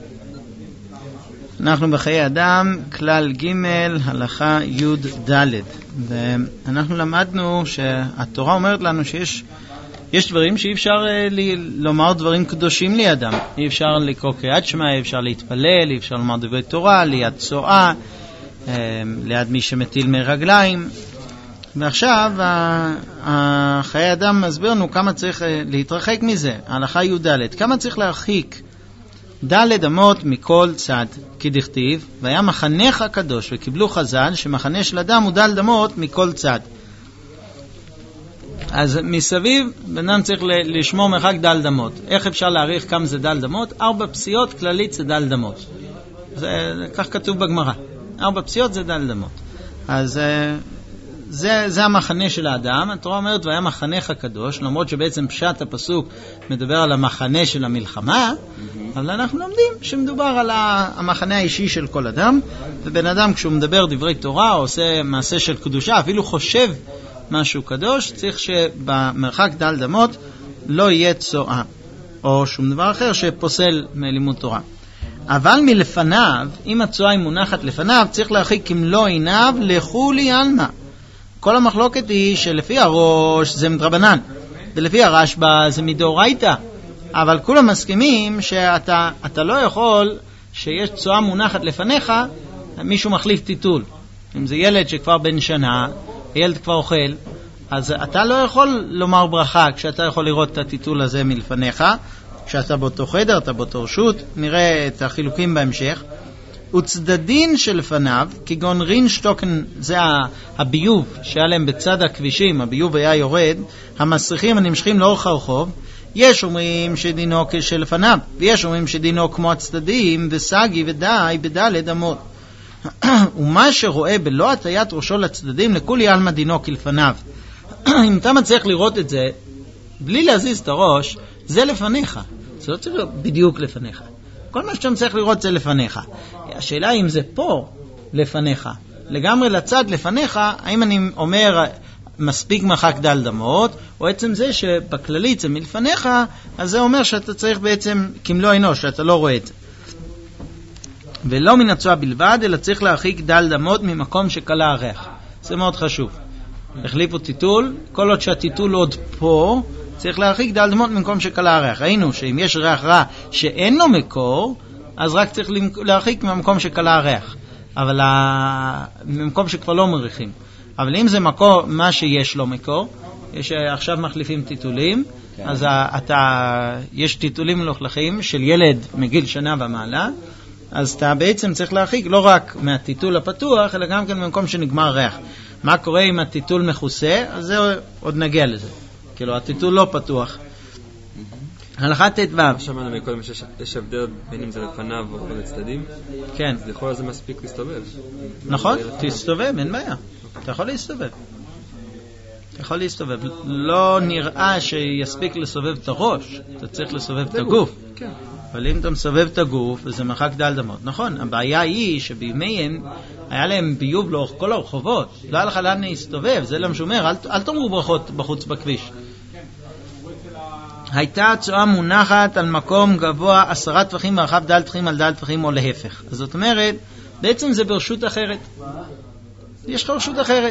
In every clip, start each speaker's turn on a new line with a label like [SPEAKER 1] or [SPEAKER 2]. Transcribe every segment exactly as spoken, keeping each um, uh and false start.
[SPEAKER 1] אנחנו בחיי אדם, כלל ג' הלכה י' ד', ואנחנו למדנו שהתורה אומרת לנו שיש יש דברים שאי אפשר לי, לומר דברים קדושים לידם. אי אפשר לקרוא קריאת שמע, אי אפשר להתפלל, אי אפשר לומר דברי תורה, ליד צועה, ליד מי שמטיל מרגליים. ועכשיו חיי אדם מסביר לנו כמה צריך להתרחק מזה. ההלכה י' ד', כמה צריך להרחיק ד' אמות מכל צד, כי דכתיב והיה מחנך הקדוש, וקיבלו חז"ל שמחנה של אדם הוא ד' אמות מכל צד. אז מסביב בנם צריך לשמור מרחק ד' אמות. איך אפשר להעריך כמה זה ד' אמות? ארבע פסיעות כללית זה ד' אמות. זה כך כתוב בגמרא. ארבע פסיעות זה ד' אמות. אז זה זה המחנה של האדם. התורה אומרת והיה מחנך הקדוש, למרות שבעצם פשט הפסוק מדבר על המחנה של המלחמה, אבל אנחנו לומדים שמדובר על המחנה האישי של כל אדם, ובן אדם כשהוא מדבר דברי תורה או עושה מעשה של קדושה, אפילו חושב משהו קדוש, צריך שבמרחק ד' אמות לא יהיה צועה או שום דבר אחר שפוסל מלימוד תורה. אבל מלפניו, אם הצועה היא מונחת לפניו, צריך להרחיק כמלוא עיניו לכולי עלמא. כל המחלוקת היא שלפי הראש זה מדרבנן, ולפי הרשב"א זה מדאורייתא, אבל כולם מסכימים שאתה אתה לא יכול שיש צועה מונחת לפניך, מישהו מחליף טיטול. אם זה ילד שכבר בן שנה, הילד כבר אוכל, אז אתה לא יכול לומר ברכה כשאתה יכול לראות את הטיטול הזה מלפניך, כשאתה באותו חדר, אתה באותו רשות, נראה את החילוקים בהמשך. וצדדין שלפניו, כגון רינשטוקן, זה הביוב שהיה להם בצד הכבישים, הביוב היה יורד, המסריחים הנמשכים לאורך הרחוב, יש אומרים שדינו כשלפניו, ויש אומרים שדינו כמו הצדדים, וסגי ודאי בדלת אמות. ומה שרואה בלא הטיית ראשו לצדדים לכולי עלמא דינו כלפניו. אם אתה מצליח לראות את זה בלי להזיז את הראש, זה לפניך, זה לא צריך להיות בדיוק לפניך. כל מה שאתה מצליח לראות זה לפניך. השאלה אם זה פה לפניך, לגמרי לצד לפניך, האם אני אומר מספיק מרחק ד' אמות, או עצם זה שבכללית זה מלפניך, אז זה אומר שאתה צריך בעצם כמלוא עינו, שאתה לא רואה את זה. ולא מן הצועה בלבד, אלא צריך להרחיק ד' אמות ממקום שקלה הריח. זה מאוד חשוב. החליפו טיטול, כל עוד שהטיטול עוד פה, צריך להרחיק ד' אמות ממקום שקלה הריח. ראינו שאם יש ריח רע שאין לו מקור, אז רק צריך להרחיק ממקום שקלה הריח. אבל ממקום שכבר לא מריחים. אבל אם זה מקור, מה שיש לו מקור, יש עכשיו מחליפים טיטולים, אז אתה, יש טיטולים מלוכלכים של ילד מגיל שנה ומעלה, אז אתה בעצם צריך להרחיק לא רק מהטיטול הפתוח, אלא גם כן במקום שנגמר ריח. מה קורה אם הטיטול מכוסה? אז זה עוד נגיע לזה. כאילו, הטיטול לא פתוח. הלכה ת' ו'. שמענו מקודם שיש הבדל בין אם זה לפניו או לצדדים. כן. אז לכל זה מספיק להסתובב. נכון, תסתובב, אין בעיה. אתה יכול להסתובב. אתה יכול להסתובב. לא נראה שיספיק לסובב את הראש, אתה צריך לסובב את הגוף. כן. אבל אם אתה מסובב את הגוף, זה מרחק ד' אמות. נכון, הבעיה היא שבימיהם היה להם ביוב לאורך כל הרחובות. לא היה לך לאן להסתובב, זה למה שאומר, אל, אל תאמרו ברכות בחוץ בכביש. הייתה צועה מונחת על מקום גבוה עשרה טפחים מרחב ד' טפחים על ד' טפחים או להפך. אז זאת אומרת, בעצם זה ברשות אחרת. יש לך רשות אחרת.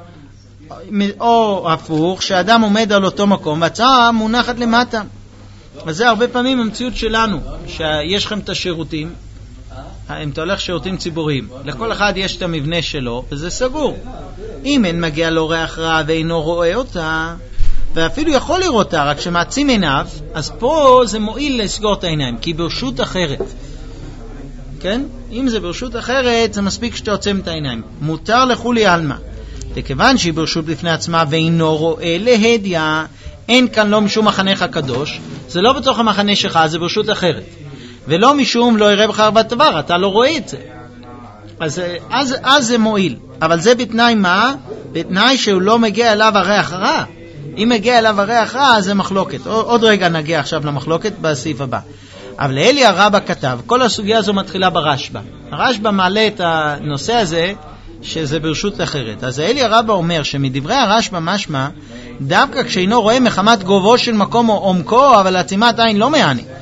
[SPEAKER 1] או הפוך, שאדם עומד על אותו מקום והצועה מונחת למטה. וזה הרבה פעמים המציאות שלנו, שיש לכם את השירותים, אם אתה הולך שירותים ציבוריים, לכל אחד יש את המבנה שלו, וזה סגור. אם אין מגיע לו ריח רע ואינו רואה אותה, ואפילו יכול לראות אותה, רק שמעצים עיניו, אז פה זה מועיל לסגור את העיניים, כי ברשות אחרת. כן? אם זה ברשות אחרת, זה מספיק שאתה עוצם את העיניים. מותר לכולי עלמא. וכיוון שהיא ברשות בפני עצמה ואינו רואה להדיה, אין כאן לא משום מחנך הקדוש, זה לא בתוך המחנה שלך, זה ברשות אחרת. ולא משום לא יראה בך הרבה דבר, אתה לא רואה את זה. אז, אז, אז זה מועיל. אבל זה בתנאי מה? בתנאי שהוא לא מגיע אליו הריח רע. אם מגיע אליו הריח רע, זה מחלוקת. עוד רגע נגיע עכשיו למחלוקת בסעיף הבא. אבל אליה רבא כתב, כל הסוגיה הזו מתחילה ברשב"א. הרשב"א מעלה את הנושא הזה, שזה ברשות אחרת. אז אליה רבא אומר שמדברי הרשב"א משמע, דווקא כשאינו רואה מחמת גובהו של מקום או עומקו, אבל עצימת עין לא מעני.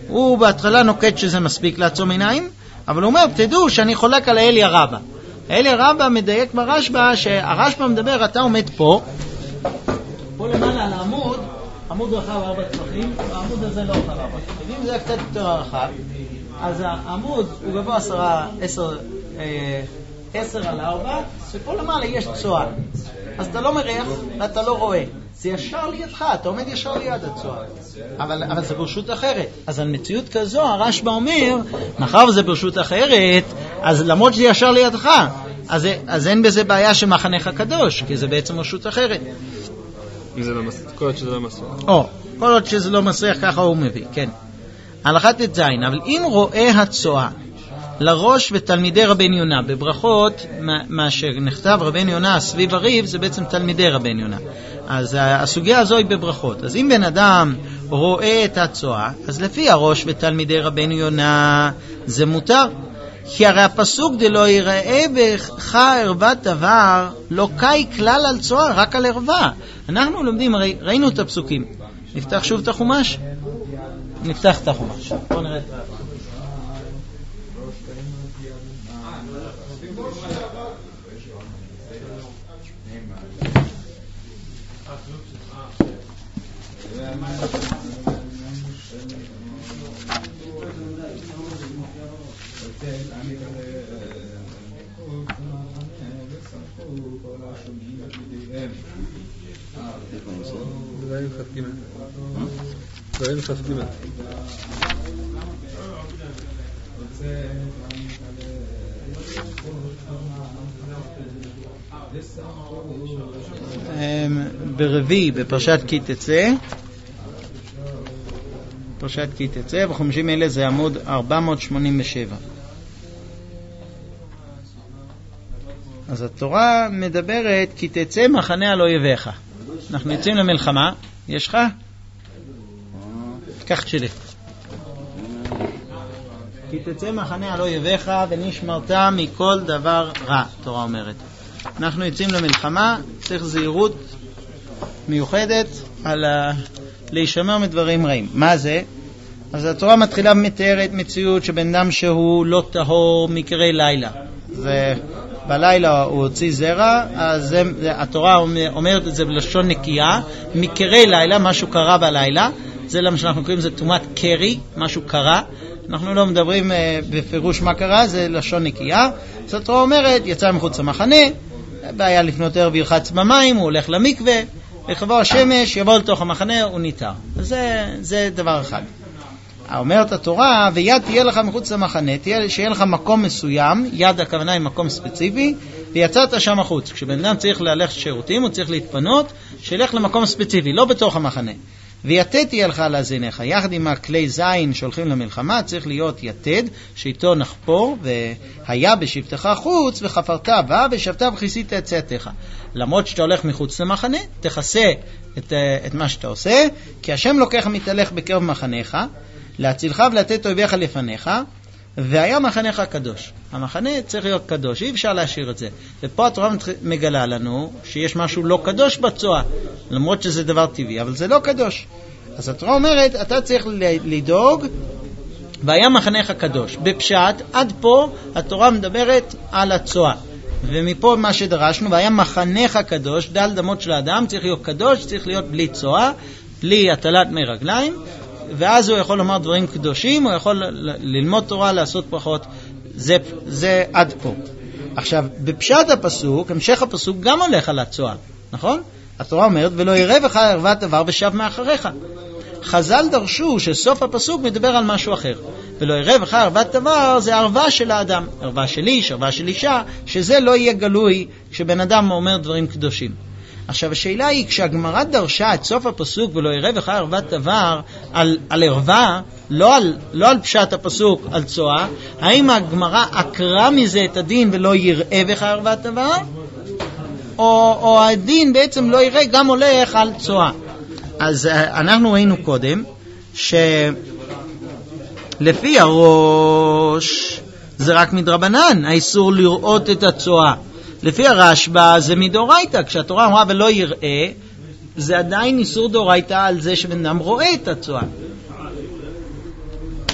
[SPEAKER 1] הוא בהתחלה נוקט שזה מספיק לעצום עיניים, אבל הוא אומר, תדעו שאני חולק על האליה רבא. האליה רבא מדייק ברשב"א, שהרשב"א מדבר, אתה עומד פה, פה למעלה על העמוד, עמוד רחב ארבע טפחים, העמוד הזה לא רחב ארבע טפחים, אם זה היה קצת יותר רחב, אז העמוד הוא גבוה עשרה, עשר, אה, עשר על ארבע, שפה למעלה יש צועה. אז אתה לא מריח ואתה לא רואה. זה ישר לידך, אתה עומד ישר ליד הצועה. אבל, אבל זה ברשות אחרת. אז על מציאות כזו, הרשב"א אומר, מאחר זה ברשות אחרת, אז למרות שזה ישר לידך, אז, אז אין בזה בעיה שמחנך קדוש, כי זה בעצם רשות אחרת.
[SPEAKER 2] זה לא מסריח, כל עוד שזה לא מסריח.
[SPEAKER 1] או, כל עוד שזה לא מסריח, ככה הוא מביא, כן. הלכת את זין, אבל אם רואה הצועה לראש ותלמידי רבן יונה, בברכות, מה, מה שנכתב רבן יונה סביב הריב, זה בעצם תלמידי רבן יונה. אז הסוגיה הזו היא בברכות. אז אם בן אדם רואה את הצועה, אז לפי הראש ותלמידי רבן יונה, זה מותר. כי הרי הפסוק דלא יראה בך ערוות דבר, לא קאי כלל על צועה, רק על ערווה. אנחנו לומדים, הרי ראינו את הפסוקים. נפתח שוב את החומש? נפתח את החומש. בוא נראה את זה.
[SPEAKER 2] דברים חפקים דברים חפקים
[SPEAKER 1] ברביעי בפרשת כי תצא, פרשת כי תצא, וחומשים אלה זה עמוד ארבע מאות שמונים ושבע. אז התורה מדברת כי תצא מחנה על אויביך. אנחנו יוצאים למלחמה, יש לך? קח שלי. כי תצא מחנה על אויביך ונשמרת מכל דבר רע, התורה אומרת. אנחנו יוצאים למלחמה, צריך זהירות מיוחדת על ה... להישמר מדברים רעים. מה זה? אז התורה מתחילה מתארת מציאות שבן אדם שהוא לא טהור מקרי לילה. ובלילה הוא הוציא זרע, אז זה, התורה אומרת את זה בלשון נקייה, מקרי לילה, משהו קרה בלילה, זה למה שאנחנו קוראים זה תומת קרי, משהו קרה. אנחנו לא מדברים בפירוש מה קרה, זה לשון נקייה. אז התורה אומרת, יצא מחוץ למחנה, בעיה לפנות ערב ילחץ במים, הוא הולך למקווה, לחבור השמש, יבוא לתוך המחנה, הוא ניתר. זה, זה דבר אחד. אומרת התורה, ויד תהיה לך מחוץ למחנה, תהיה, שיהיה לך מקום מסוים, יד הכוונה היא מקום ספציפי, ויצאת שם החוץ. כשבן אדם צריך ללכת שירותים, הוא צריך להתפנות, שילך למקום ספציפי, לא בתוך המחנה. ויתד תהיה לך על הזיניך, יחד עם הכלי זין שהולכים למלחמה, צריך להיות יתד, שאיתו נחפור, והיה בשבתך חוץ, וחפרת בה, ושבתה וכיסית את צאתך. למרות שאתה הולך מחוץ למחנה, תכסה את, את מה שאתה עושה, כי השם לוקח מתהלך בקרב מחניך, להצילך ולתת אויביך לפניך, והיה מחניך קדוש. המחנה צריך להיות קדוש, אי אפשר להשאיר את זה. ופה התורה מגלה לנו שיש משהו לא קדוש בצועה, למרות שזה דבר טבעי, אבל זה לא קדוש. אז התורה אומרת, אתה צריך לדאוג, והיה מחניך קדוש. בפשט, עד פה התורה מדברת על הצועה. ומפה מה שדרשנו, והיה מחניך קדוש, דל דמות של האדם, צריך להיות קדוש, צריך להיות בלי צועה, בלי הטלת מי רגליים, ואז הוא יכול לומר דברים קדושים, הוא יכול ללמוד תורה, לעשות ברכות. זה, זה עד פה. עכשיו, בפשט הפסוק, המשך הפסוק גם הולך על הצועה, נכון? התורה אומרת, ולא יראה בך ערוות דבר ושב מאחריך. חז"ל דרשו שסוף הפסוק מדבר על משהו אחר. ולא יראה בך ערוות דבר, זה ערווה של האדם. ערווה של איש, ערווה של אישה, שזה לא יהיה גלוי כשבן אדם אומר דברים קדושים. עכשיו השאלה היא, כשהגמרא דרשה את סוף הפסוק ולא יראה בך ערוות דבר על, על ערווה, לא על, לא על פשט הפסוק, על צועה, האם הגמרא עקרה מזה את הדין ולא יראה בך ערוות דבר? או, או הדין בעצם לא יראה גם הולך על צועה? אז אנחנו ראינו קודם שלפי הראש זה רק מדרבנן, האיסור לראות את הצועה. לפי הרשב"א זה מדאורייתא, כשהתורה אמרה ולא יראה, זה עדיין איסור דאורייתא על זה שבן אדם רואה את הצועה.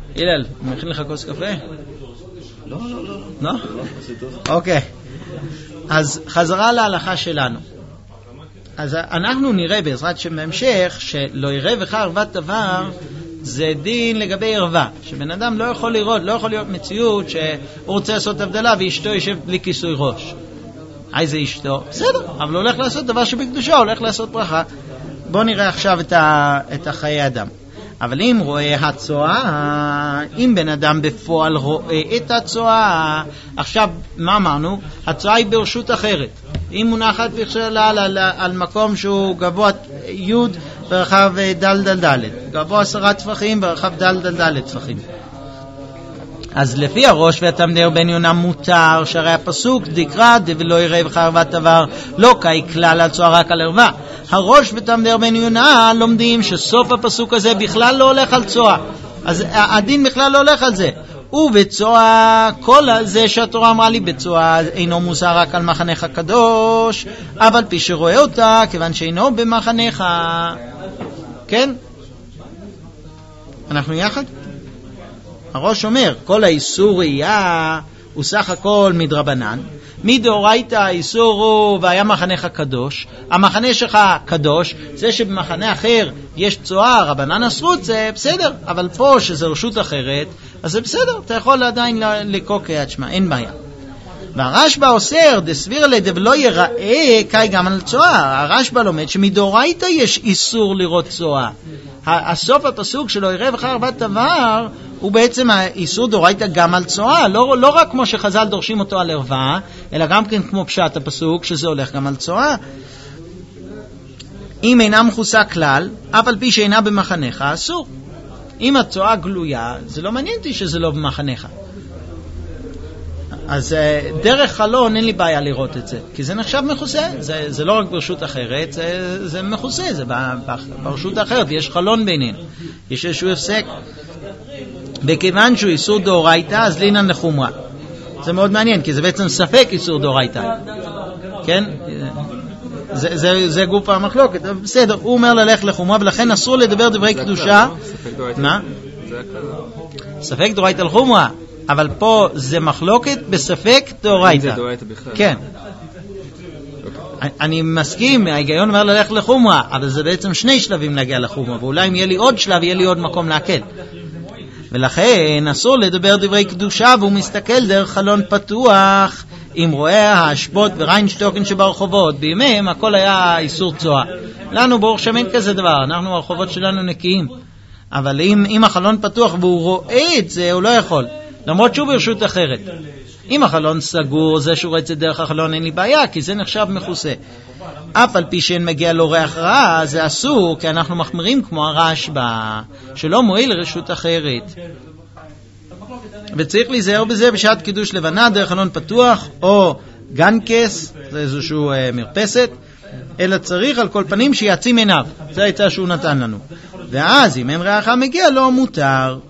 [SPEAKER 1] הלל, הוא מכין לך כוס קפה?
[SPEAKER 3] לא, לא, לא.
[SPEAKER 1] לא? אוקיי. אז חזרה להלכה שלנו. אז אנחנו נראה בעזרת השם בהמשך שלא יראה בך ערוות עבר זה דין לגבי ערווה, שבן אדם לא יכול לראות, לא יכול להיות מציאות שהוא רוצה לעשות הבדלה ואשתו יושב בלי כיסוי ראש. היי זה אשתו, בסדר, אבל הוא הולך לעשות דבר שבקדושה, הוא הולך לעשות ברכה. בואו נראה עכשיו את, ה, את החיי אדם. אבל אם רואה הצועה, אם בן אדם בפועל רואה את הצועה, עכשיו מה אמרנו? הצועה היא ברשות אחרת. היא מונחת בכשלה על, על, על מקום שהוא גבוה י' ברחב דל דל דל, גבוה עשרה טפחים ברחב דל דל דל טפחים. אז לפי הראש והתמדר בן יונה מותר, שהרי הפסוק דקרא דבלא יראה בך ערוות עבר לא קאי כלל הצועה רק על ערווה. הראש ותמדר בן יונה לומדים שסוף הפסוק הזה בכלל לא הולך על צועה, אז הדין בכלל לא הולך על זה. ובצועה, כל זה שהתורה אמרה לי בצועה אינו מוסר רק על מחנך הקדוש, אבל פי שרואה אותה כיוון שאינו במחנך. כן? אנחנו יחד? הראש אומר, כל האיסור ראייה הוא סך הכל מדרבנן, מדאורייתא האיסור הוא והיה מחנך קדוש. המחנה שלך קדוש, זה שבמחנה אחר יש צועה, רבנן אסרו את זה, בסדר, אבל פה שזה רשות אחרת, אז זה בסדר, אתה יכול עדיין לקרוא קריאת שמע, אין בעיה. והרשב"א אוסר דסביר לדבלא יראה קאי גם על צועה. הרשב"א לומד שמדאורייתא יש איסור לראות צועה. הסוף הפסוק שלו יראה בך ערוות עבר הוא בעצם האיסור דאורייתא גם על צועה, לא, לא רק כמו שחז"ל דורשים אותו על ערווה, אלא גם כן כמו פשט הפסוק שזה הולך גם על צועה. אם אינה מכוסה כלל, אף על פי שאינה במחנך, אסור. אם הצועה גלויה, זה לא מעניין אותי שזה לא במחנך. אז דרך חלון אין לי בעיה לראות את זה, כי זה נחשב מכוסה, זה, זה לא רק ברשות אחרת, זה, זה מכוסה, זה ברשות אחרת, יש חלון בינינו, יש איזשהו הפסק. בכיוון שהוא איסור דאורייתא, אז לינן לחומרה. זה מאוד מעניין, כי זה בעצם ספק איסור דאורייתא. כן? זה, זה, זה גוף המחלוקת. בסדר, הוא אומר ללך לחומרה, ולכן אסור לדבר דברי קדושה. מה? ספק דאורייתא לחומרה. אבל פה זה מחלוקת בספק דאורייתא.
[SPEAKER 2] זה דאורייתא בכלל.
[SPEAKER 1] כן. אני מסכים, ההיגיון אומר ללך לחומרה, אבל זה בעצם שני שלבים להגיע לחומרה, ואולי אם יהיה לי עוד שלב, יהיה לי עוד מקום להקל. ולכן אסור לדבר דברי קדושה, והוא מסתכל דרך חלון פתוח, עם רואה האשפות וריינשטוקן שברחובות. בימיהם הכל היה איסור צועה. לנו ברוך שם אין כזה דבר, אנחנו הרחובות שלנו נקיים. אבל אם, אם החלון פתוח והוא רואה את זה, הוא לא יכול. למרות שהוא ברשות אחרת. אם החלון סגור, זה שהוא רצה דרך החלון, אין לי בעיה, כי זה נחשב מכוסה. אף על פי שאין מגיע לו ריח רע, זה אסור, כי אנחנו מחמירים כמו הרשב"א, שלא מועיל לרשות אחרת. וצריך להיזהר בזה בשעת קידוש לבנה, דרך חלון פתוח, או גנקס, זה איזשהו אה, מרפסת, אלא צריך על כל פנים שיעצים עיניו. זה העצה שהוא נתן לנו. ואז אם אין ריח רע מגיע לו, מותר.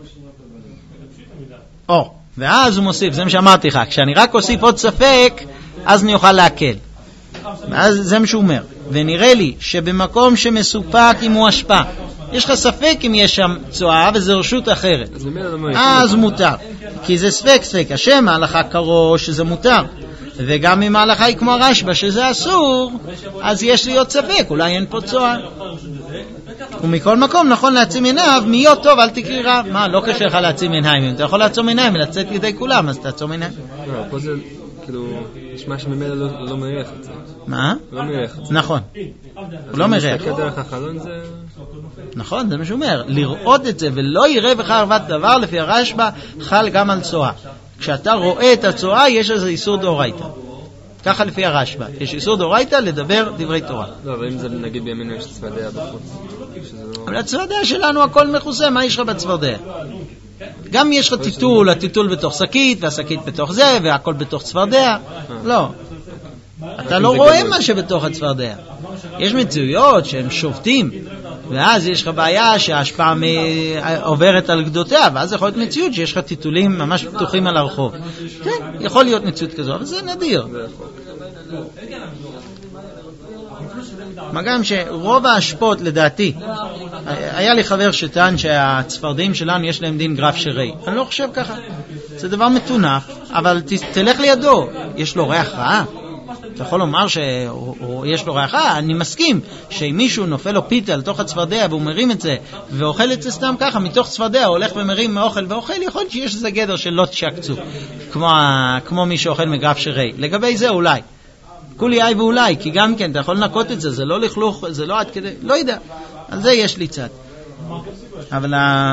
[SPEAKER 1] או, ואז הוא מוסיף, זה מה שאמרתי לך, כשאני רק אוסיף עוד ספק, אז אני אוכל להקל. ואז זה מה שהוא אומר. ונראה לי שבמקום שמסופק אם הוא השפע, יש לך ספק אם יש שם צועה וזה רשות אחרת, אז מותר. כי זה ספק ספק, השם ההלכה קרו שזה מותר. וגם אם ההלכה היא כמו הרשב"א שזה אסור, אז יש לי עוד ספק, אולי אין פה צועה. ומכל מקום נכון להצים עיניו, מיות טוב אל תקריא רע. מה, לא קשה לך להצים עיניים, אם אתה יכול לעצום עיניים ולצאת ידי כולם, אז תעצום עיניים.
[SPEAKER 2] לא, פה זה כאילו נשמע שממילא לא מריח את זה.
[SPEAKER 1] מה?
[SPEAKER 2] לא מריח את זה.
[SPEAKER 1] נכון, הוא לא מריח.
[SPEAKER 2] מסתכל דרך החלון זה...
[SPEAKER 1] נכון, זה מה שהוא אומר, לראות את זה ולא יראה בך ערוות דבר, לפי הרשב"א חל גם על צועה. כשאתה רואה את הצועה יש איזה איסור דאורייתא, ככה לפי הרשב"א, יש איסור דאורייתא לדבר דברי תורה.
[SPEAKER 2] לא, אבל אם זה נגיד בימינו יש צפרדע בחוץ,
[SPEAKER 1] אבל הצפרדע שלנו הכל מכוסה, מה יש לך בצפרדע? גם יש לך טיטול, הטיטול בתוך שקית והשקית בתוך זה והכל בתוך צפרדע. לא, אתה לא רואה מה שבתוך הצפרדע. יש מציאויות שהם שובטים, ואז יש לך בעיה שההשפעה עוברת על גדותיה, ואז יכול להיות מציאות שיש לך טיטולים ממש פתוחים על הרחוב. כן, יכול להיות מציאות כזו, אבל זה נדיר. מה גם שרוב ההשפעות לדעתי, היה לי חבר שטען שהצפרדעים שלנו יש להם דין גרף שרי. אני לא חושב ככה. זה דבר מתונף, אבל ת, תלך לידו. יש לו ריח רע? אתה יכול לומר שיש לו ריח רע? אני מסכים שאם מישהו נופל לו פיתה לתוך הצפרדע והוא מרים את זה ואוכל את זה סתם ככה, מתוך צפרדע הוא הולך ומרים מאוכל ואוכל, יכול להיות שיש איזה גדר של לא תשקצו, כמו, כמו מי שאוכל מגרף שרי. לגבי זה אולי. כולי איי ואולי, כי גם כן, אתה יכול לנקות את זה, זה לא לכלוך, זה לא עד כדי, לא יודע. על זה יש לי צד. אבל,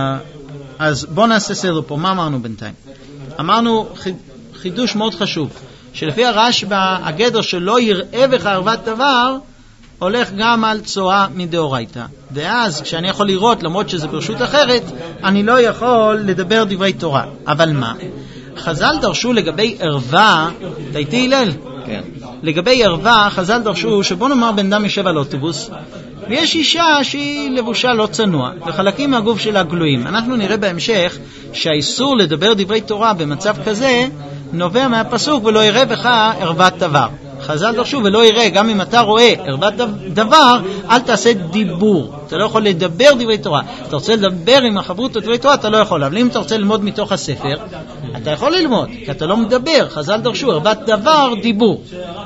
[SPEAKER 1] אז בוא נעשה סדר פה, מה אמרנו בינתיים? אמרנו חידוש מאוד חשוב, שלפי הרשב"א, הגדר שלא יראה בך ערוות דבר, הולך גם על צועה מדאורייתא. ואז, כשאני יכול לראות, למרות שזה ברשות אחרת, אני לא יכול לדבר דברי תורה. אבל מה? חז"ל דרשו לגבי ערווה, תהיתי הלל?
[SPEAKER 3] כן.
[SPEAKER 1] לגבי ערווה, חז"ל דרשו שבוא נאמר בן אדם יושב על אוטובוס, ויש אישה שהיא לבושה לא צנוע, וחלקים מהגוף שלה גלויים. אנחנו נראה בהמשך שהאיסור לדבר דברי תורה במצב כזה, נובע מהפסוק ולא יראה בך ערוות דבר. חז"ל דרשו ולא יראה, גם אם אתה רואה ערוות דבר, אל תעשה דיבור. אתה לא יכול לדבר דברי תורה. אתה רוצה לדבר עם החברות דברי תורה, אתה לא יכול. אבל אם אתה רוצה ללמוד מתוך הספר, אתה יכול ללמוד, כי אתה לא מדבר. חז"ל דרשו ערוות דבר, דיבור.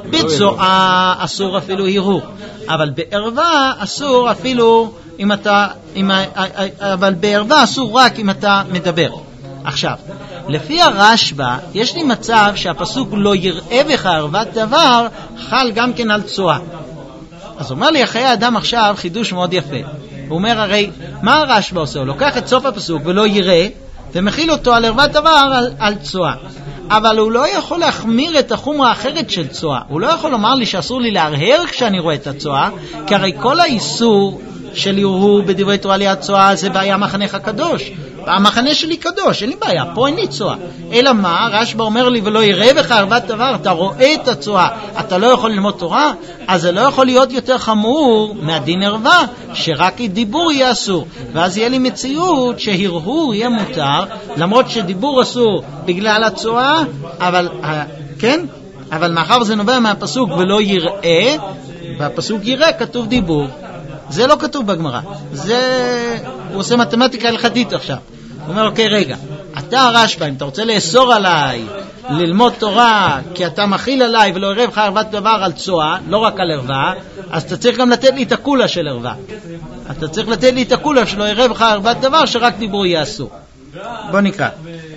[SPEAKER 1] בצועה אסור אפילו הרהור. אבל בערווה אסור אפילו אם אתה, אם, אבל בערווה אסור רק אם אתה מדבר. עכשיו, לפי הרשב"א, יש לי מצב שהפסוק לא יראה בך ערוות דבר, חל גם כן על צועה. אז אומר לי, אחרי האדם עכשיו חידוש מאוד יפה. הוא אומר, הרי, מה הרשב"א עושה? הוא לוקח את סוף הפסוק ולא יראה, ומכיל אותו על ערוות דבר על, על צועה. אבל הוא לא יכול להחמיר את החומרה האחרת של צועה. הוא לא יכול לומר לי שאסור לי להרהר כשאני רואה את הצועה, כי הרי כל האיסור של הרהור בדברי תורה ליד צועה זה בעיה מחנך הקדוש. המחנה שלי קדוש, אין לי בעיה, פה אין לי צועה. אלא מה? רשב"א אומר לי ולא יראה בך ערוות דבר, אתה רואה את הצועה, אתה לא יכול ללמוד תורה, אז זה לא יכול להיות יותר חמור מהדין ערווה, שרק דיבור יהיה אסור. ואז יהיה לי מציאות שהרהור יהיה מותר, למרות שדיבור אסור בגלל הצועה, אבל, כן? אבל מאחר זה נובע מהפסוק ולא יראה, והפסוק יראה כתוב דיבור. זה לא כתוב בגמרא. זה, הוא עושה מתמטיקה הלכתית עכשיו. הוא אומר, אוקיי, רגע, אתה הרשב"א, אם אתה רוצה לאסור עליי ללמוד תורה, כי אתה מכיל עליי ולא יראה בך ערוות דבר על צועה, לא רק על ערווה, אז אתה צריך גם לתת לי את הקולה של ערווה. אתה צריך לתת לי את הקולה שלא יראה בך ערוות דבר, שרק דיבור יהיה אסור. בוא נקרא.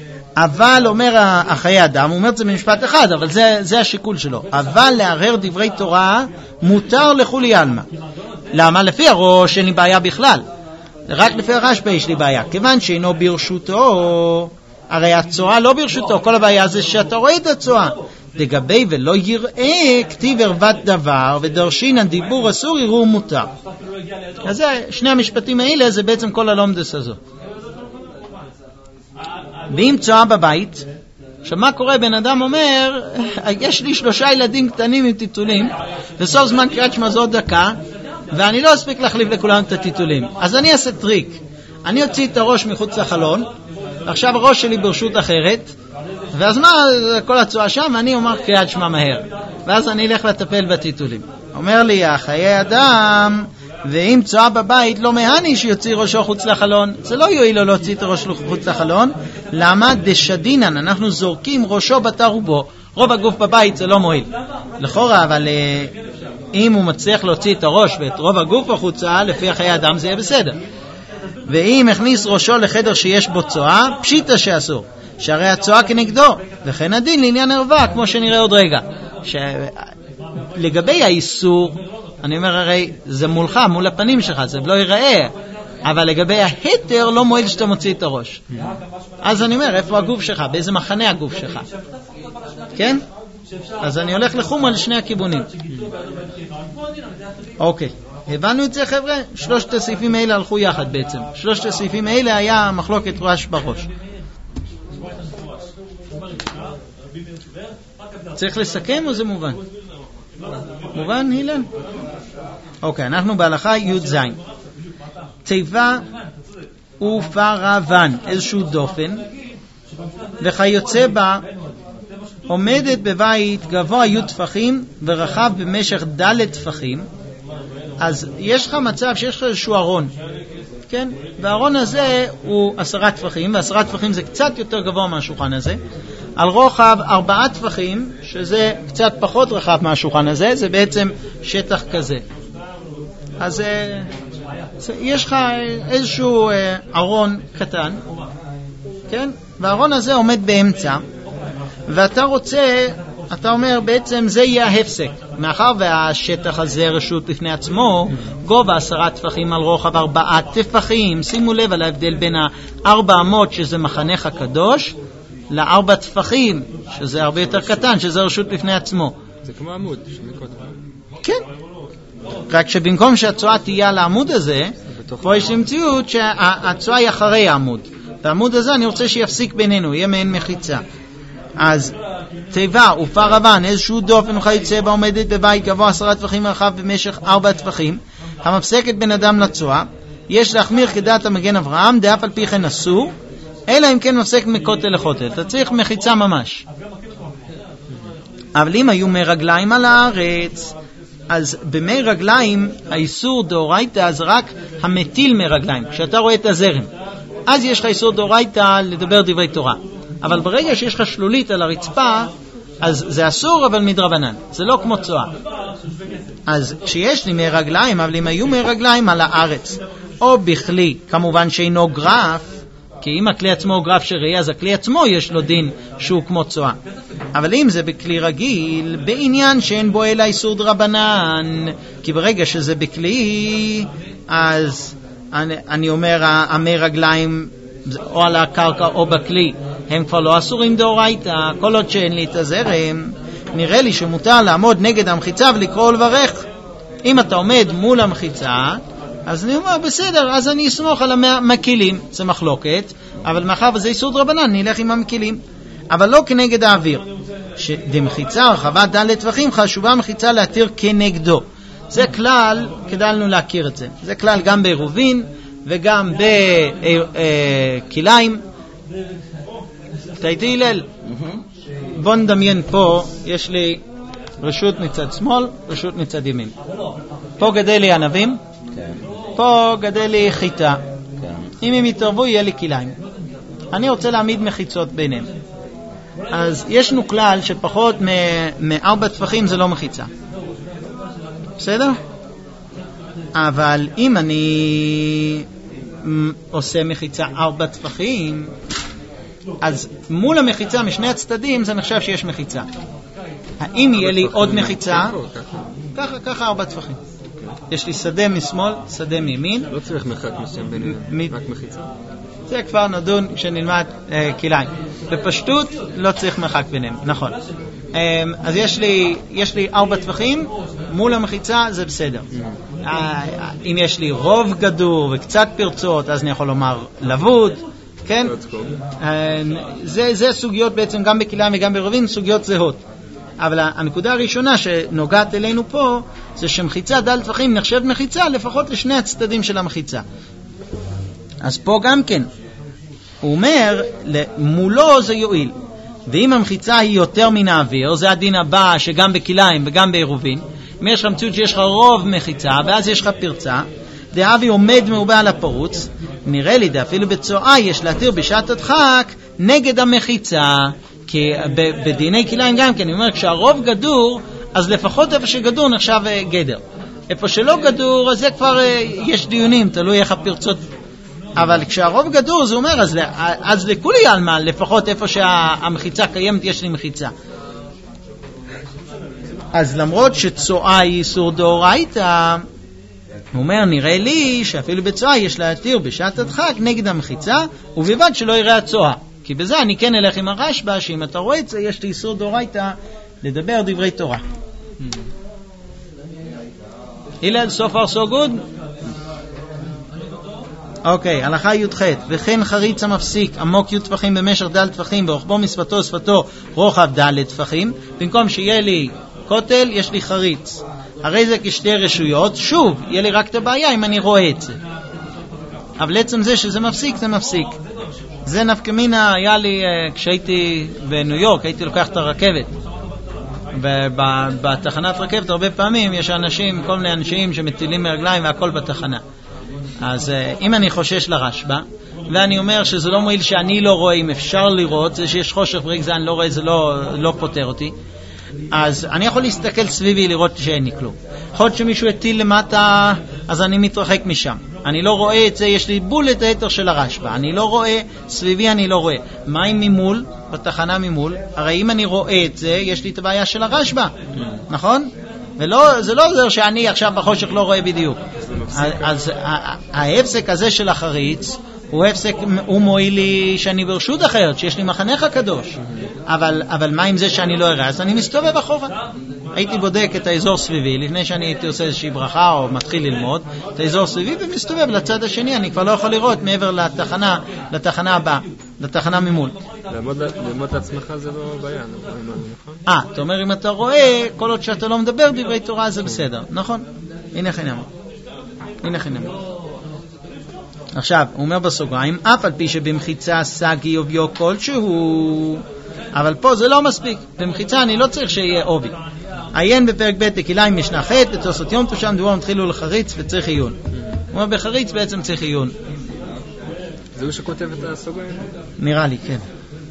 [SPEAKER 1] אבל אומר החיי אדם, הוא אומר את זה במשפט אחד, אבל זה, זה השיקול שלו. אבל להרהר דברי תורה מותר לכולי עלמא. למה? לפי הראש אין לי בעיה בכלל. רק לפי הרשב"א יש לי בעיה. כיוון שאינו ברשותו, הרי הצועה לא ברשותו, כל הבעיה זה שאתה רואה את הצועה. לגבי ולא יראה, כתיב ערוות דבר, ודרשינן דיבור אסור, יראו מותר. אז זה, שני המשפטים האלה, זה בעצם כל הלומדס הזו. ואם צועה בבית, עכשיו מה קורה? בן אדם אומר, יש לי שלושה ילדים קטנים עם טיטולים, וסוף זמן קריאת שמע זו דקה, ואני לא אספיק להחליף לכולם את הטיטולים. אז אני אעשה טריק. אני אוציא את הראש מחוץ לחלון, ועכשיו הראש שלי ברשות אחרת, ואז מה? כל הצועה שם, ואני אומר קריאת שמע מהר. ואז אני אלך לטפל בטיטולים. אומר לי, חיי אדם, ואם צועה בבית לא מהני שיוציא ראשו חוץ לחלון, זה לא יועיל לו להוציא את הראש חוץ לחלון. למה? דשדינן, אנחנו זורקים ראשו בתר ובו. רוב הגוף בבית זה לא מועיל. לכאורה, אבל אם הוא מצליח להוציא את הראש ואת רוב הגוף החוצה, לפי חיי אדם זה יהיה בסדר. ואם הכניס ראשו לחדר שיש בו צועה, פשיטה שאסור. שהרי הצועה כנגדו, וכן הדין לעניין ערווה, כמו שנראה עוד רגע. ש... לגבי האיסור, אני אומר הרי זה מולך, מול הפנים שלך, זה לא ייראה, אבל לגבי ההתר לא מועיל שאתה מוציא את הראש. אז אני אומר, איפה הגוף שלך? באיזה מחנה הגוף שלך? כן? אז אני הולך לחום על שני הכיוונים. אוקיי, הבנו את זה חבר'ה? שלושת הסעיפים האלה הלכו יחד בעצם. שלושת הסעיפים האלה היה מחלוקת ראש בראש. צריך לסכם או זה מובן? מובן, הילן? אוקיי, אנחנו בהלכה י' ז'. תיבה ופרבן, איזשהו דופן, וכיוצא בה עומדת בבית גבוה י' טפחים ורחב במשך ד' טפחים, אז יש לך מצב שיש לך איזשהו ארון, כן? והארון הזה הוא עשרה טפחים, ועשרה טפחים זה קצת יותר גבוה מהשולחן הזה, על רוחב ארבעה טפחים, שזה קצת פחות רחב מהשולחן הזה, זה בעצם שטח כזה. אז יש לך איזשהו ארון קטן, כן? והארון הזה עומד באמצע, ואתה רוצה, אתה אומר בעצם זה יהיה ההפסק, מאחר והשטח הזה רשות לפני עצמו, גובה עשרה טפחים על רוחב ארבעה טפחים, שימו לב על ההבדל בין הארבע אמות שזה מחנך הקדוש, לארבע טפחים שזה הרבה יותר קטן, שזה רשות לפני עצמו.
[SPEAKER 2] זה כמו עמוד שמקודם.
[SPEAKER 1] כן, רק שבמקום שהצועה תהיה על העמוד הזה, פה יש מציאות שהצועה היא אחרי העמוד, והעמוד הזה אני רוצה שיפסיק בינינו, יהיה מעין מחיצה. אז תיבה ופרבן, איזשהו דופן וכיוצא בה עומדת בבית גבוה עשרה טפחים רחב במשך ארבע טפחים, המפסקת בין אדם לצועה, יש להחמיר כדעת המגן אברהם, דאף על פי כן אסור, אלא אם כן מפסק מכותל לחותל. אתה צריך מחיצה ממש. אבל אם היו מי רגליים על הארץ, אז במי רגליים האיסור דאורייתא זה רק המטיל מי רגליים. כשאתה רואה את הזרם, אז יש לך איסור דאורייתא לדבר דברי תורה. אבל ברגע שיש לך שלולית על הרצפה, אז זה אסור אבל מדרבנן. זה לא כמו צועה. אז כשיש לי מי רגליים, אבל אם היו מי רגליים על הארץ, או בכלי, כמובן שאינו גרף, כי אם הכלי עצמו הוא גרף שראי, אז הכלי עצמו יש לו דין שהוא כמו צועה. אבל אם זה בכלי רגיל, בעניין שאין בו אלא איסור דרבנן, כי ברגע שזה בכלי, אז אני, אני אומר, המי רגליים, או על הקרקע או בכלי, הם כבר לא אסורים דאורייתא, כל עוד שאין לי את הזרם, נראה לי שמותר לעמוד נגד המחיצה ולקרוא ולברך. אם אתה עומד מול המחיצה, אז אני אומר, בסדר, אז אני אסמוך על המקילים, זה מחלוקת, אבל מאחר וזה איסור דרבנן, נלך עם המקילים. אבל לא כנגד האוויר. שדמחיצה רחבה ד' טווחים, חשובה מחיצה להתיר כנגדו. זה כלל, כדאי לנו להכיר את זה. זה כלל גם בעירובין, וגם בכליים. אתה איתי הלל? בוא נדמיין פה, יש לי רשות מצד שמאל, רשות מצד ימין. פה גדל לי ענבים, פה גדל לי חיטה. אם הם יתערבו יהיה לי כליים. אני רוצה להעמיד מחיצות ביניהם. אז יש לנו כלל שפחות מארבע טפחים זה לא מחיצה. בסדר? אבל אם אני עושה מחיצה ארבע טפחים, אז מול המחיצה משני הצדדים זה נחשב שיש מחיצה. האם יהיה לי עוד מחיצה? ככה, ככה ארבע טפחים. יש לי שדה משמאל, שדה מימין.
[SPEAKER 2] לא צריך מרחק מסוים ביניהם, רק מחיצה.
[SPEAKER 1] זה כבר נדון כשנלמד כליים. בפשטות לא צריך מרחק ביניהם, נכון. אז יש לי, יש לי ארבע טפחים, מול המחיצה זה בסדר. אם יש לי רוב גדור וקצת פרצות, אז אני יכול לומר לבוד, כן? זה, זה סוגיות בעצם גם בכליים וגם בעירובין, סוגיות זהות. אבל הנקודה הראשונה שנוגעת אלינו פה, זה שמחיצה ד' טפחים נחשב מחיצה לפחות לשני הצדדים של המחיצה. אז פה גם כן, הוא אומר, מולו זה יועיל. ואם המחיצה היא יותר מן האוויר, זה הדין הבא שגם בכליים וגם בעירובין, אם יש לך מציאות שיש לך רוב מחיצה, ואז יש לך פרצה, דאבי עומד מרובה על הפרוץ, נראה לי דאפילו בצועה יש להתיר בשעת הדחק נגד המחיצה, כי בדיני כליים גם כן, אני אומר, כשהרוב גדור, אז לפחות איפה שגדור נחשב גדר. איפה שלא גדור, אז זה כבר יש דיונים, תלוי איך הפרצות. אבל כשהרוב גדור, זה אומר, אז, אז לכולי אלמה, לפחות איפה שהמחיצה קיימת, יש לי מחיצה. אז למרות שצועה היא איסור דאורייתא, הוא אומר, נראה לי שאפילו בצועה יש להתיר בשעת הדחק נגד המחיצה, ובלבד שלא יראה הצועה. כי בזה אני כן אלך עם הרשב"א, שאם אתה רואה את זה, יש לי איסור דאורייתא לדבר דברי תורה. הלל, so far so good? אוקיי, הלכה י"ח, וכן חריץ המפסיק עמוק י' טפחים במשך ד' טפחים ורוחבו משפתו שפתו רוחב ד' טפחים, במקום שיהיה לי כותל יש לי חריץ, הרי זה כשתי רשויות, שוב יהיה לי רק את הבעיה אם אני רואה את זה, אבל עצם זה שזה מפסיק זה מפסיק. זה נפקא מינה היה לי כשהייתי בניו יורק, הייתי לוקח את הרכבת, ובתחנת רכבת הרבה פעמים יש אנשים, כל מיני אנשים שמטילים מרגליים והכל בתחנה. אז אם אני חושש לרשב"א, ואני אומר שזה לא מועיל שאני לא רואה, אם אפשר לראות, זה שיש חושך ברגע זה אני לא רואה, זה לא, לא פותר אותי, אז אני יכול להסתכל סביבי לראות שאין לי כלום. יכול להיות שמישהו הטיל למטה, אז אני מתרחק משם. אני לא רואה את זה, יש לי בול את היתר של הרשב"א. אני לא רואה, סביבי אני לא רואה. מה אם ממול, בתחנה ממול? הרי אם אני רואה את זה, יש לי את הבעיה של הרשב"א, נכון? ולא, זה לא עוזר שאני עכשיו בחושך לא רואה בדיוק. אז ההפסק הזה של החריץ, הוא הפסק, הוא מועיל לי שאני ברשות אחרת, שיש לי מחנך הקדוש. אבל, אבל מה עם זה שאני לא אראה? אז אני מסתובב אחורה. הייתי בודק את האזור סביבי, לפני שאני הייתי עושה איזושהי ברכה או מתחיל ללמוד, את האזור סביבי ומסתובב לצד השני, אני כבר לא יכול לראות מעבר לתחנה, לתחנה הבאה, לתחנה ממול.
[SPEAKER 2] ללמוד לעצמך זה לא בעיה, נכון?
[SPEAKER 1] אה, אתה אומר אם אתה רואה, כל עוד שאתה לא מדבר דברי תורה זה בסדר, נכון? הנה חינם. הנה חינם. עכשיו, הוא אומר בסוגריים, אף על פי שבמחיצה סגי עוביו כלשהו, אבל פה זה לא מספיק. במחיצה אני לא צריך שיהיה עובי. עיין בפרק ב' בכליים משנה ח' בתוספות יום תושם דבור מתחילו לחריץ וצריך עיון. הוא אומר בחריץ בעצם צריך עיון.
[SPEAKER 2] זה הוא שכותב את הסוגריים?
[SPEAKER 1] נראה לי, כן.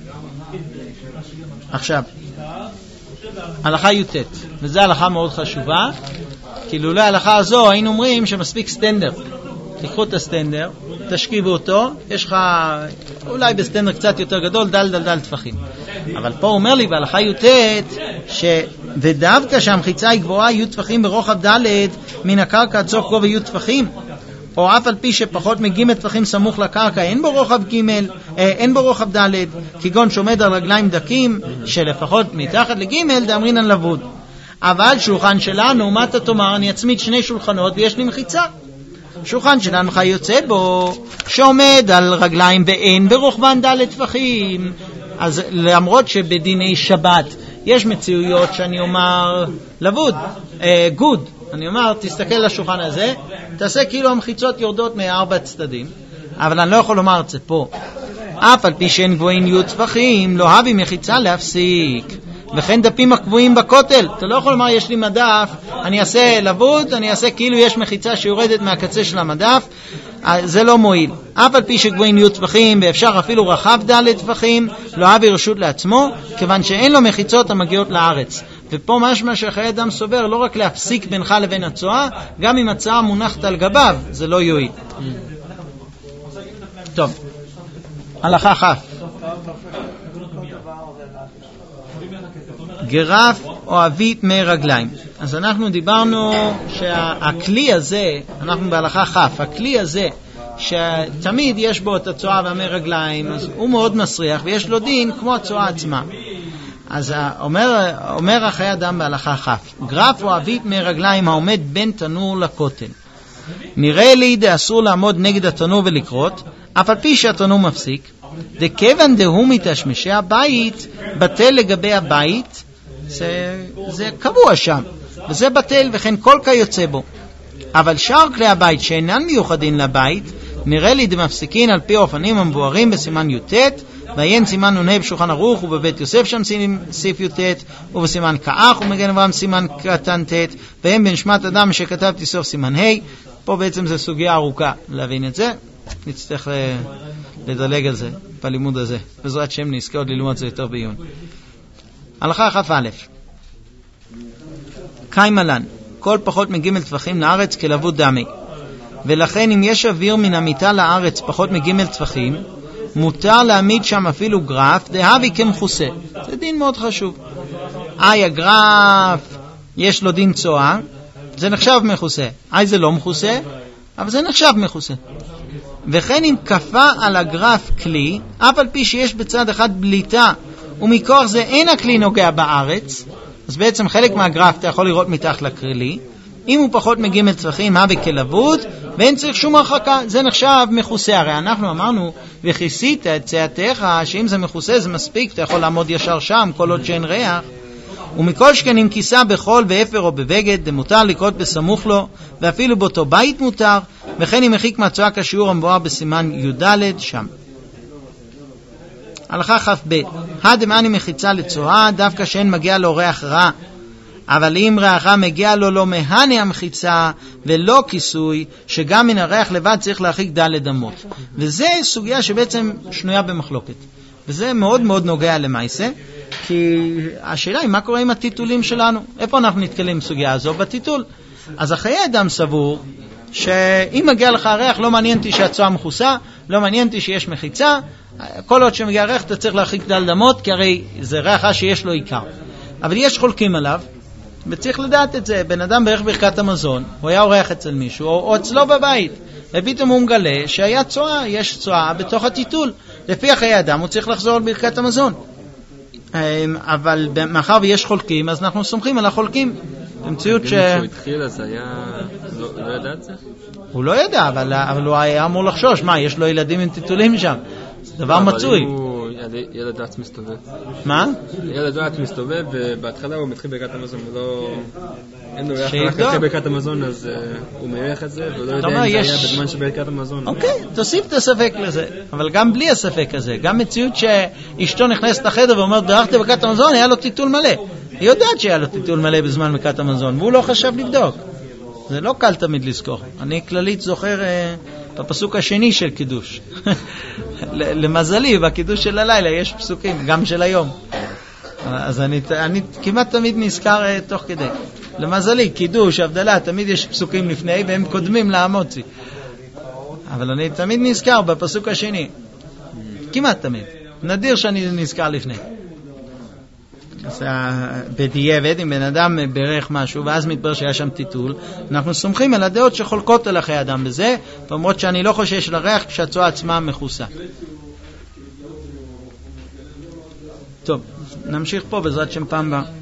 [SPEAKER 1] עכשיו, הלכה י"ט, וזו הלכה מאוד חשובה, כי לולא ההלכה הזו היינו אומרים שמספיק סטנדר. תיקחו את הסטנדר, תשכיבו אותו, יש לך אולי בסטנדר קצת יותר גדול, דל דל דל טפחים. אבל פה הוא אומר לי בהלכה י"ט, ש... ודווקא שהמחיצה היא גבוהה, יהיו טפחים ברוחב ד' מן הקרקע עד סוף גובה יהיו טפחים, או אף על פי שפחות מג' טפחים סמוך לקרקע, אין בו רוחב ג', אה, אין בו רוחב ד', כגון שעומד על רגליים דקים, שלפחות מתחת לג' דאמרינן לבוד. אבל שולחן שלנו, מה אתה תאמר? אני אצמיד שני שולחנות ויש לי מחיצה. שולחן שלנו חי יוצא בו, שעומד על רגליים ואין ברוחבן ד' טפחים. אז למרות שבדיני שבת יש מציאויות שאני אומר לבוד, אה, גוד, אני אומר תסתכל לשולחן הזה, תעשה כאילו המחיצות יורדות מארבע צדדים, אבל אני לא יכול לומר את זה פה. אף על פי שאין גבוהים יהיו טפחים, לא אהבי מחיצה להפסיק. וכן דפים הקבועים בכותל, אתה לא יכול לומר יש לי מדף, אני אעשה לבוד, אני אעשה כאילו יש מחיצה שיורדת מהקצה של המדף, זה לא מועיל. אף על פי שגבוהים יהיו טפחים, ואפשר אפילו רחב ד' טפחים, לא אהבי רשות לעצמו, כיוון שאין לו מחיצות המגיעות לארץ. ופה משמע שחיי אדם סובר לא רק להפסיק בינך לבין הצועה, גם אם הצועה מונחת על גביו, זה לא יועיל. טוב, הלכה כ' גרף או אבית מרגליים. אז אנחנו דיברנו שהכלי הזה, אנחנו בהלכה כ', הכלי הזה שתמיד יש בו את הצועה והמרגליים, אז הוא מאוד מסריח ויש לו דין כמו הצועה עצמה. אז אומר, אומר החיי אדם בהלכה כ', גרף או אבית מרגליים העומד בין תנור לכותל. נראה לי דאסור לעמוד נגד התנור ולקרות, אף על פי שהתנור מפסיק, דכיוון דהוא מתשמשי הבית, בטל לגבי הבית, זה, זה קבוע שם, וזה בטל וכן כל כיוצא בו. אבל שאר כלי הבית שאינן מיוחדין לבית, נראה לי דמפסיקין על פי האופנים המבוארים בסימן י"ט, ועיין סימן נ"ה בשולחן ערוך ובבית יוסף שם סעיף י"ט, ובסימן כאח ומגן אברהם סימן קטן ט', והם בנשמת אדם שכתבתי סוף סימן ה'. פה בעצם זה סוגיה ארוכה להבין את זה, נצטרך לדלג על זה בלימוד הזה, בעזרת שם נזכה עוד ללמוד זה יותר בעיון. הלכה כ"א, קיימלן, כל פחות מג' טפחים לארץ כלבוד דמי, ולכן אם יש אוויר מן המיטה לארץ פחות מג' טפחים, מותר להעמיד שם אפילו גרף, דהבי כמחוסה. זה דין מאוד חשוב. איי, הגרף יש לו דין צועה, זה נחשב מחוסה. איי, זה לא מחוסה, אבל זה נחשב מחוסה. וכן אם כפה על הגרף כלי, אף על פי שיש בצד אחד בליטה, ומכוח זה אין הכלי נוגע בארץ, אז בעצם חלק מהגרף אתה יכול לראות מתחת לכלי. אם הוא פחות מג' טפחים, הווה כלבוד, ואין צריך שום הרחקה, זה נחשב מחוסה. הרי אנחנו אמרנו, וכיסית את צאתך, שאם זה מחוסה זה מספיק, אתה יכול לעמוד ישר שם, כל עוד שאין ריח. ומכל שכן אם כיסה בחול, באפר או בבגד, דמותר לקרות בסמוך לו, ואפילו באותו בית מותר, וכן אם מחיק מהצועה כשיעור המבואר בסימן י"ד שם. הלכה כ"ב, הדמני מחיצה לצועה, דווקא שאין מגיע לו ריח רע, אבל אם ריח מגיע לו לא מהני המחיצה ולא כיסוי, שגם מן הריח לבד צריך להרחיק דלת אמות. וזה סוגיה שבעצם שנויה במחלוקת. וזה מאוד מאוד נוגע למעשה, כי השאלה היא מה קורה עם הטיטולים שלנו. איפה אנחנו נתקלים בסוגיה הזו? בטיטול. אז החיי אדם סבור שאם מגיע לך הריח, לא מעניין אותי שהצועה מכוסה, לא מעניין אותי שיש מחיצה, כל עוד שמגיע הריח אתה צריך להרחיק דלת אמות, כי הרי זה ריח שיש לו עיקר. אבל יש חולקים עליו, וצריך לדעת את זה. בן אדם בערך ברכת המזון, הוא היה אורח אצל מישהו, או, או אצלו בבית, ופתאום הוא מגלה שהיה צועה, יש צועה בתוך הטיטול. לפי החיי אדם הוא צריך לחזור על ברכת המזון. אבל מאחר ויש חולקים, אז אנחנו סומכים על החולקים. במציאות ש...
[SPEAKER 2] כשהוא התחיל אז היה... לא ידע את זה?
[SPEAKER 1] הוא לא ידע, אבל, אבל הוא היה אמור לחשוש. מה, יש לו ילדים עם טיטולים שם? זה דבר מצוי.
[SPEAKER 2] אבל אם הוא ילד דעת מסתובב.
[SPEAKER 1] מה?
[SPEAKER 2] ילד דעת מסתובב, ובהתחלה הוא מתחיל ברכת המזון, ולא... אין לו ריח רק אחרי ברכת המזון, אז הוא מריח את זה, ולא יודע אם זה היה בזמן שברכת המזון.
[SPEAKER 1] אוקיי, תוסיף את הספק לזה. אבל גם בלי הספק הזה, גם מציאות שאשתו נכנסת לחדר ואומרת, ברכתי ברכת המזון, היה לו טיטול מלא. היא יודעת שהיה לו טיטול מלא בזמן ברכת המזון, והוא לא חשב לבדוק. זה לא קל תמיד לזכור. אני כללית זוכר אה, בפסוק השני של קידוש. למזלי, בקידוש של הלילה יש פסוקים, גם של היום. אז אני, אני כמעט תמיד נזכר אה, תוך כדי. למזלי, קידוש, הבדלה, תמיד יש פסוקים לפני, והם קודמים לאמוצי. אבל אני תמיד נזכר בפסוק השני. כמעט תמיד. נדיר שאני נזכר לפני. בדיעבד, אם בן אדם ברך משהו ואז מתברר שהיה שם טיטול, אנחנו סומכים על הדעות שחולקות על החיי אדם בזה, למרות שאני לא חושש לריח כשהצועה עצמה מכוסה. טוב, נמשיך פה בעזרת שם פעם הבאה.